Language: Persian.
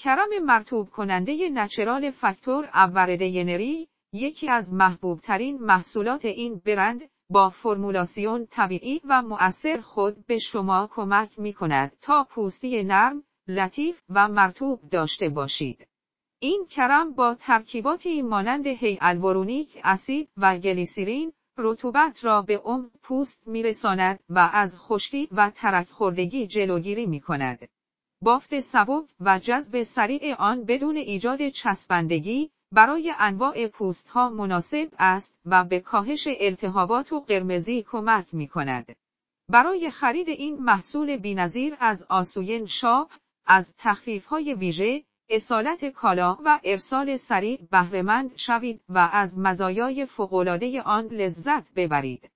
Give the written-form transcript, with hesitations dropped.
کرم مرطوب کننده نچرال فاکتور اوردینری، یکی از محبوب ترین محصولات این برند، با فرمولاسیون طبیعی و مؤثر خود به شما کمک می کند تا پوستی نرم، لطیف و مرطوب داشته باشید. این کرم با ترکیباتی مانند هیالورونیک اسید و گلیسیرین، رطوبت را به عمق پوست می‌رساند و از خشکی و ترک خوردگی جلوگیری می‌کند. بافت سبک و جذب سریع آن بدون ایجاد چسبندگی، برای انواع پوست‌ها مناسب است و به کاهش التهابات و قرمزی کمک می‌کند. برای خرید این محصول بی‌نظیر از آسوین شاپ، از تخفیف‌های ویژه، اصالت کالا و ارسال سریع بهره‌مند شوید و از مزایای فوق‌العاده آن لذت ببرید.